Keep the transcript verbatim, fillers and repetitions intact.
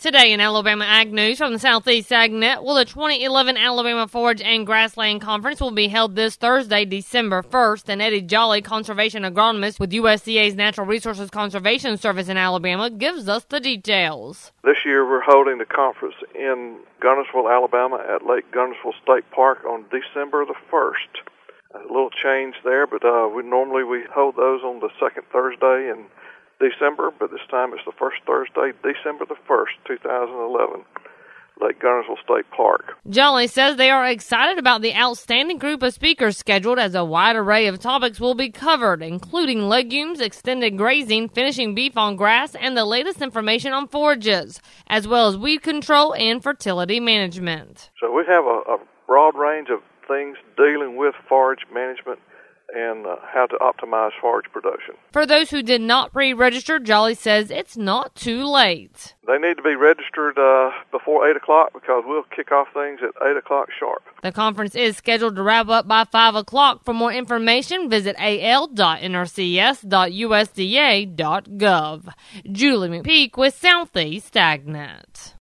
Today in Alabama Ag News from the Southeast AgNet, well, the twenty eleven Alabama Forage and Grassland Conference will be held this Thursday, December first, and Eddie Jolly, conservation agronomist with U S D A's Natural Resources Conservation Service in Alabama, gives us the details. This year we're holding the conference in Guntersville, Alabama at Lake Guntersville State Park on December the first. A little change there, but uh, we normally we hold those on the second Thursday in December, but this time it's the first Thursday, December the first, two thousand eleven, Lake Guntersville State Park. Jolly says they are excited about the outstanding group of speakers scheduled, as a wide array of topics will be covered, including legumes, extended grazing, finishing beef on grass, and the latest information on forages, as well as weed control and fertility management. So we have a, a broad range of things dealing with forage management and uh, how to optimize forage production. For those who did not pre-register, Jolly says it's not too late. They need to be registered uh, before eight o'clock because we'll kick off things at eight o'clock sharp. The conference is scheduled to wrap up by five o'clock. For more information, visit a l dot n r c s dot u s d a dot gov. Julie McPeak with Southeast AgNet.